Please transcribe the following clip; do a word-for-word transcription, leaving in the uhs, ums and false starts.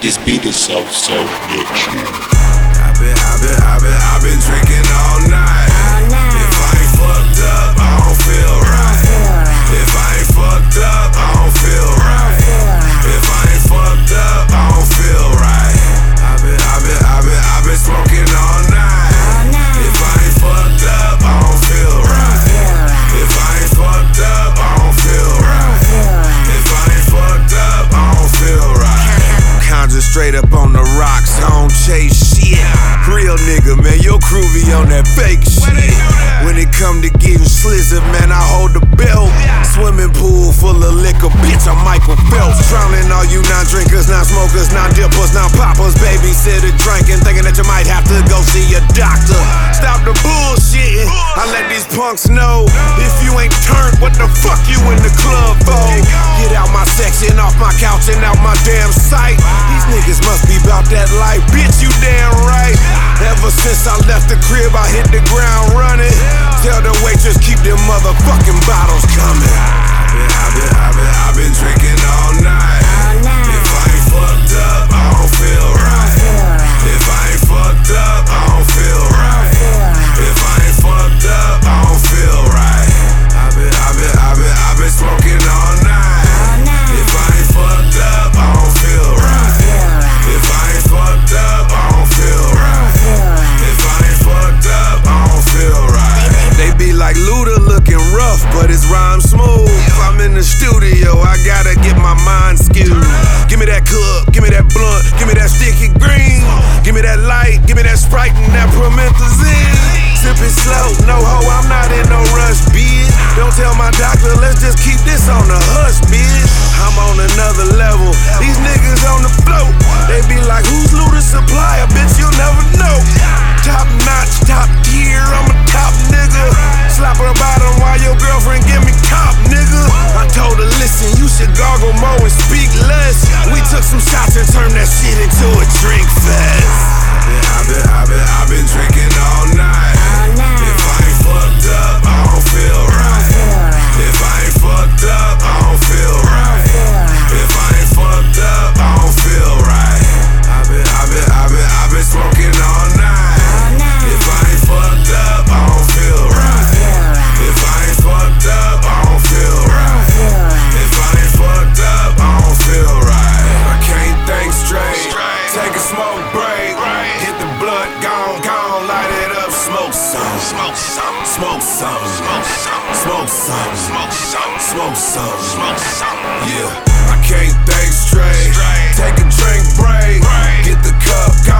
This beat is so, so natural. I've been, I've been, I've been, I've been drinking all night. All night. If I ain't fucked up, I don't feel right. If I ain't fucked up, I don't feel right. If I ain't fucked up, I don't feel right. I've been, I've been, I've been, I've been smoking all night. All night. If I ain't fucked up, I don't feel right. If I ain't fucked up, I don't feel right. If I ain't fucked up, I don't feel right. Conjure straight up on the rocks, I don't chase shit. Real nigga, man, your crew be on that fake shit. When it come to getting slizzard, man, I hold the belt. Swimming pool full of liquor, bitch, I'm Michael Phelps. Drowning all you non-drinkers, non-smokers, non-dippers, non-poppers. Babysitter drinking, thinking that you might have to go see a doctor. Stop the bullshitting, I let these punks know. If you ain't turned, what the fuck you in the club for? Get out my section, off my couch and out my damn sight. These niggas must be about that life, bitch, you damn right. Ever since I left the crib, I hit the ground running. Tell the waitress, keep them motherfucking bottles coming. I've been, I've been, I've been, I've been drinking all night. If I ain't fucked up, I don't feel right. If I ain't fucked up, I don't feel right. If I ain't fucked up, I don't feel right. I've been, I've been, I've been, I've been smoking all night. If I ain't fucked up, I don't feel right. If I ain't fucked up, I don't feel right. If I ain't fucked up, I don't feel right. They be like Luda looking rough, but his rhyme smooth. If I'm in the studio, I gotta get my mind skewed. Give me that cup, give me that blunt, give me that sticky green. Give me that light, give me that Sprite and that promethazine. Sip it slow, no ho, I'm not in no rush, bitch. Don't tell my doctor, let's just keep this on the hush, bitch. I'm on another level, these niggas on the float. They be like, who's Luda's supplier, bitch, you'll never know. Top notch, top tier, I'm a top nigga. Slap her bottom while your girlfriend give me cop, nigga. I told her, listen, you should gargle more and speak less. We took some shots and turned that shit into a drink fest. I've been, I've been, I've been drinking all night. If I ain't fucked up, I don't feel right. If I ain't fucked up, I don't feel right. If I ain't fucked up, I don't feel right. I've been, I've been, I've been, I've been smoking all night. If I ain't fucked up, I don't feel right. If I ain't fucked up, I don't feel right. If I ain't fucked up, I don't feel right. I can't think straight. Take a smoke break. Get the blood gone, gone, light it up, smoke some, smoke some, smoke some, smoke some, smoke some, smoke some, smoke some, smoke some. Yeah, I can't think straight. Take a drink break. Get the cup gone.